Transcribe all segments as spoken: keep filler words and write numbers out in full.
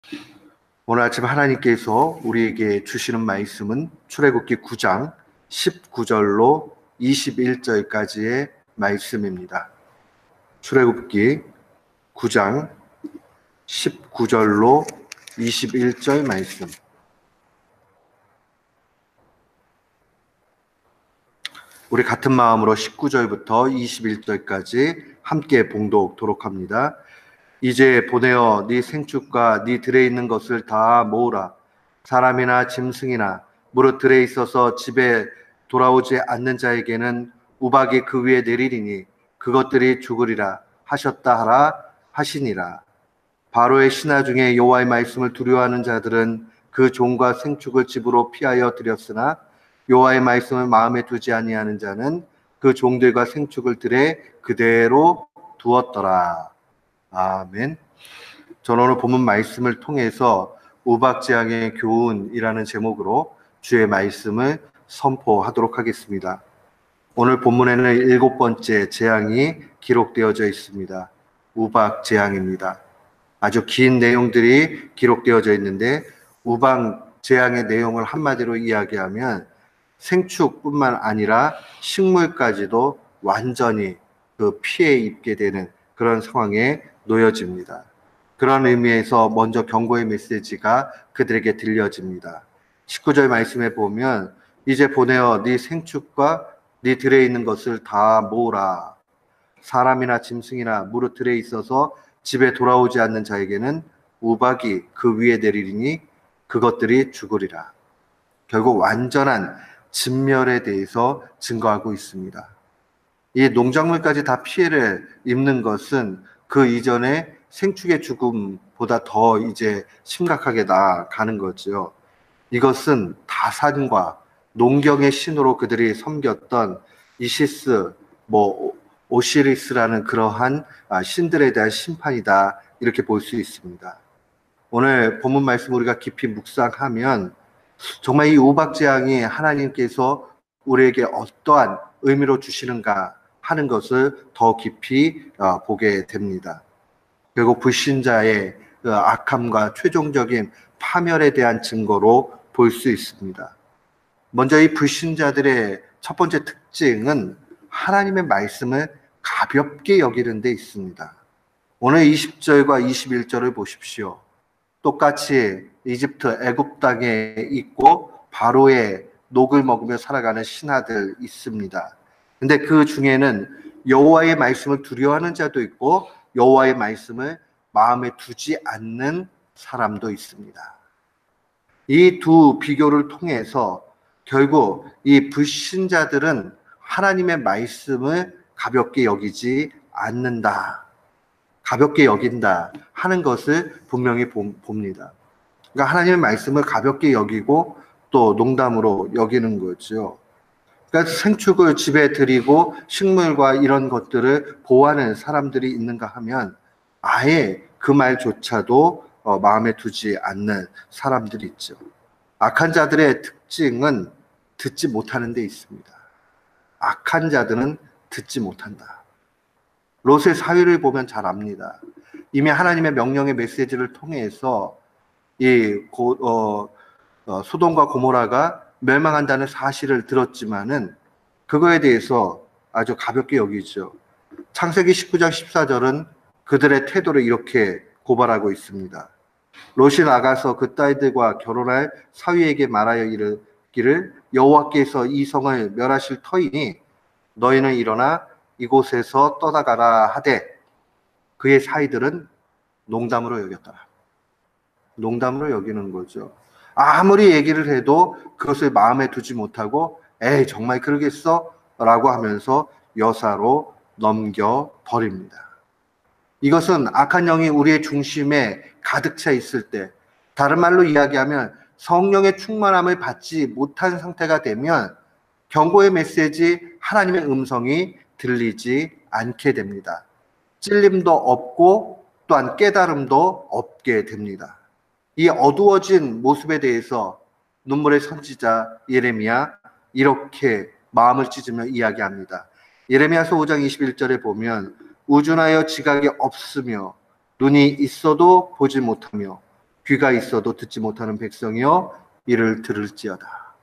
오늘 아침 하나님께서 우리에게 주시는 말씀은 출애굽기 구 장 십구 절로 이십일 절까지의 말씀입니다. 출애굽기 구 장 십구 절로 이십일 절 말씀. 우리 같은 마음으로 십구 절부터 이십일 절까지 함께 봉독토록 합니다. 이제 보내어 네 생축과 네 들에 있는 것을 다 모으라. 사람이나 짐승이나 무릇 들에 있어서 집에 돌아오지 않는 자에게는 우박이 그 위에 내리리니 그것들이 죽으리라 하셨다 하라 하시니라. 바로의 신하 중에 여호와의 말씀을 두려워하는 자들은 그 종과 생축을 집으로 피하여 드렸으나 여호와의 말씀을 마음에 두지 아니하는 자는 그 종들과 생축을 들에 그대로 두었더라. 아멘. 저는 오늘 본문 말씀을 통해서 우박재앙의 교훈이라는 제목으로 주의 말씀을 선포하도록 하겠습니다. 오늘 본문에는 일곱 번째 재앙이 기록되어져 있습니다. 우박재앙입니다. 아주 긴 내용들이 기록되어져 있는데 우박재앙의 내용을 한마디로 이야기하면 생축뿐만 아니라 식물까지도 완전히 그 피해 입게 되는 그런 상황에 놓여집니다. 그런 의미에서 먼저 경고의 메시지가 그들에게 들려집니다. 십구 절 말씀에 보면 이제 보내어 네 생축과 네 들에 있는 것을 다 모으라. 사람이나 짐승이나 무릇 들에 있어서 집에 돌아오지 않는 자에게는 우박이 그 위에 내리리니 그것들이 죽으리라. 결국 완전한 진멸에 대해서 증거하고 있습니다. 이 농작물까지 다 피해를 입는 것은 그 이전에 생축의 죽음보다 더 이제 심각하게 나아가는 거죠. 이것은 다산과 농경의 신으로 그들이 섬겼던 이시스, 뭐 오시리스라는 그러한 신들에 대한 심판이다, 이렇게 볼 수 있습니다. 오늘 본문 말씀 우리가 깊이 묵상하면 정말 이 우박재앙이 하나님께서 우리에게 어떠한 의미로 주시는가 하는 것을 더 깊이 보게 됩니다. 결국 불신자의 악함과 최종적인 파멸에 대한 증거로 볼 수 있습니다. 먼저 이 불신자들의 첫 번째 특징은 하나님의 말씀을 가볍게 여기는 데 있습니다. 오늘 이십 절과 이십일 절을 보십시오. 똑같이 이집트 애굽 땅에 있고 바로의 녹을 먹으며 살아가는 신하들 있습니다. 근데 그 중에는 여호와의 말씀을 두려워하는 자도 있고 여호와의 말씀을 마음에 두지 않는 사람도 있습니다. 이 두 비교를 통해서 결국 이 불신자들은 하나님의 말씀을 가볍게 여기지 않는다, 가볍게 여긴다 하는 것을 분명히 봅니다. 그러니까 하나님의 말씀을 가볍게 여기고 또 농담으로 여기는 거죠. 그러니까 생축을 집에 들이고 식물과 이런 것들을 보호하는 사람들이 있는가 하면 아예 그 말조차도 어, 마음에 두지 않는 사람들이 있죠. 악한 자들의 특징은 듣지 못하는 데 있습니다. 악한 자들은 듣지 못한다. 롯의 사위를 보면 잘 압니다. 이미 하나님의 명령의 메시지를 통해서 이 고, 어, 어, 소돔과 고모라가 멸망한다는 사실을 들었지만은 그거에 대해서 아주 가볍게 여기죠. 창세기 십구 장 십사 절은 그들의 태도를 이렇게 고발하고 있습니다. 롯이 나가서 그 딸들과 결혼할 사위에게 말하여 이르기를 여호와께서 이 성을 멸하실 터이니 너희는 일어나 이곳에서 떠나가라 하되 그의 사위들은 농담으로 여겼더라. 농담으로 여기는 거죠. 아무리 얘기를 해도 그것을 마음에 두지 못하고 에이 정말 그러겠어? 라고 하면서 여사로 넘겨버립니다. 이것은 악한 영이 우리의 중심에 가득 차 있을 때, 다른 말로 이야기하면 성령의 충만함을 받지 못한 상태가 되면 경고의 메시지, 하나님의 음성이 들리지 않게 됩니다. 찔림도 없고 또한 깨달음도 없게 됩니다. 이 어두워진 모습에 대해서 눈물의 선지자 예레미야 이렇게 마음을 찢으며 이야기합니다. 예레미야서 오 장 이십일 절에 보면 우준하여 지각이 없으며 눈이 있어도 보지 못하며 귀가 있어도 듣지 못하는 백성이여 이를 들을지어다.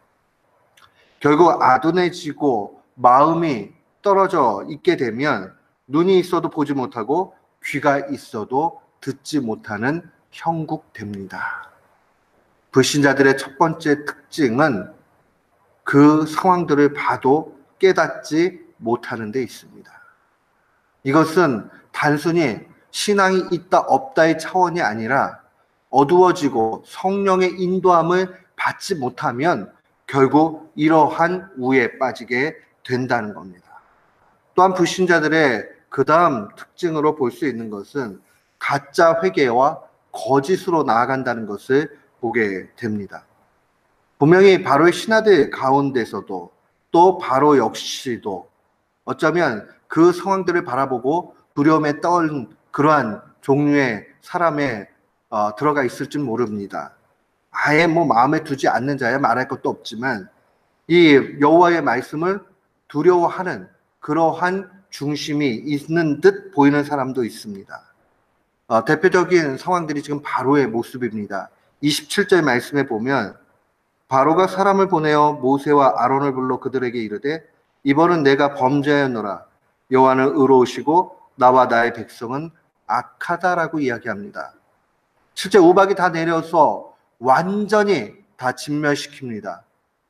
결국 아둔해지고 마음이 떨어져 있게 되면 눈이 있어도 보지 못하고 귀가 있어도 듣지 못하는 형국됩니다. 불신자들의 첫 번째 특징은 그 상황들을 봐도 깨닫지 못하는 데 있습니다. 이것은 단순히 신앙이 있다 없다의 차원이 아니라 어두워지고 성령의 인도함을 받지 못하면 결국 이러한 우에 빠지게 된다는 겁니다. 또한 불신자들의 그 다음 특징으로 볼 수 있는 것은 가짜 회개와 거짓으로 나아간다는 것을 보게 됩니다. 분명히 바로의 신하들 가운데서도 또 바로 역시도 어쩌면 그 상황들을 바라보고 두려움에 떨 그러한 종류의 사람에 어, 들어가 있을지 모릅니다. 아예 뭐 마음에 두지 않는 자야 말할 것도 없지만 이 여호와의 말씀을 두려워하는 그러한 중심이 있는 듯 보이는 사람도 있습니다. 어, 대표적인 상황들이 지금 바로의 모습입니다. 이십칠 절 말씀에 보면 바로가 사람을 보내어 모세와 아론을 불러 그들에게 이르되 이번은 내가 범죄하였노라. 여호와는 의로우시고 나와 나의 백성은 악하다라고 이야기합니다. 실제 우박이 다 내려서 완전히 다 진멸시킵니다.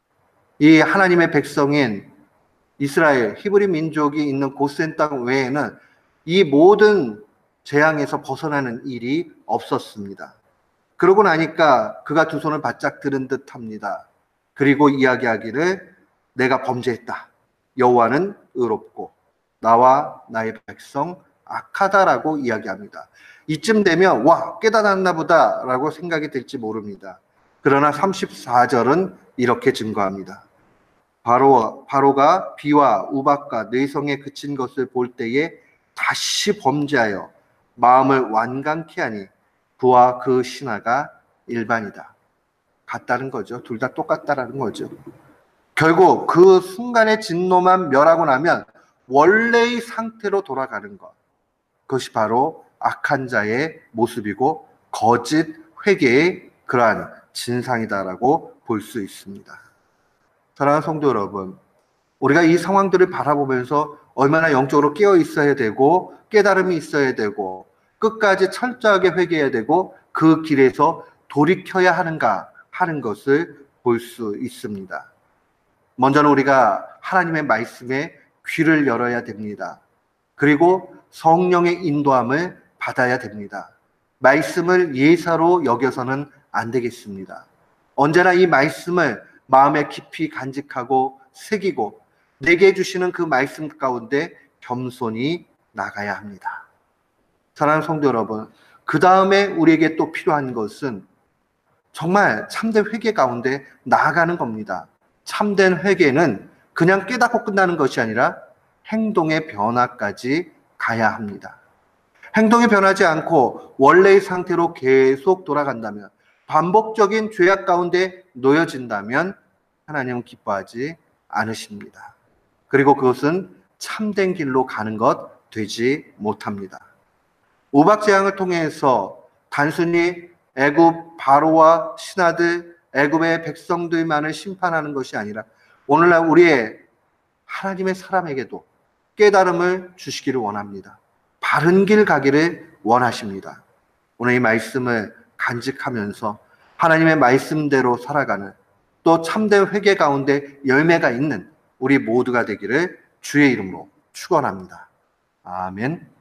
이 하나님의 백성인 이스라엘 히브리 민족이 있는 고센 땅 외에는 이 모든 재앙에서 벗어나는 일이 없었습니다. 그러고 나니까 그가 두 손을 바짝 들은 듯 합니다. 그리고 이야기하기를 내가 범죄했다. 여호와는 의롭고 나와 나의 백성 악하다라고 이야기합니다. 이쯤 되면 와 깨달았나 보다라고 생각이 될지 모릅니다. 그러나 삼십사 절은 이렇게 증거합니다. 바로, 바로가 비와 우박과 내성에 그친 것을 볼 때에 다시 범죄하여 마음을 완강케 하니 그와 그 신하가 일반이다. 같다는 거죠. 둘 다 똑같다라는 거죠. 결국 그 순간의 진노만 멸하고 나면 원래의 상태로 돌아가는 것. 그것이 바로 악한 자의 모습이고 거짓 회개의 그러한 진상이다라고 볼 수 있습니다. 사랑하는 성도 여러분, 우리가 이 상황들을 바라보면서 얼마나 영적으로 깨어 있어야 되고 깨달음이 있어야 되고 끝까지 철저하게 회개해야 되고 그 길에서 돌이켜야 하는가 하는 것을 볼 수 있습니다. 먼저는 우리가 하나님의 말씀에 귀를 열어야 됩니다. 그리고 성령의 인도함을 받아야 됩니다. 말씀을 예사로 여겨서는 안 되겠습니다. 언제나 이 말씀을 마음에 깊이 간직하고 새기고 내게 주시는 그 말씀 가운데 겸손히 나가야 합니다. 사랑하는 성도 여러분, 그 다음에 우리에게 또 필요한 것은 정말 참된 회개 가운데 나아가는 겁니다. 참된 회개는 그냥 깨닫고 끝나는 것이 아니라 행동의 변화까지 가야 합니다. 행동이 변하지 않고 원래의 상태로 계속 돌아간다면, 반복적인 죄악 가운데 놓여진다면 하나님은 기뻐하지 않으십니다. 그리고 그것은 참된 길로 가는 것 되지 못합니다. 우박재앙을 통해서 단순히 애굽 바로와 신하들, 애굽의 백성들만을 심판하는 것이 아니라 오늘날 우리의 하나님의 사람에게도 깨달음을 주시기를 원합니다. 바른 길 가기를 원하십니다. 오늘 이 말씀을 간직하면서 하나님의 말씀대로 살아가는, 또 참된 회개 가운데 열매가 있는 우리 모두가 되기를 주의 이름으로 축원합니다. 아멘.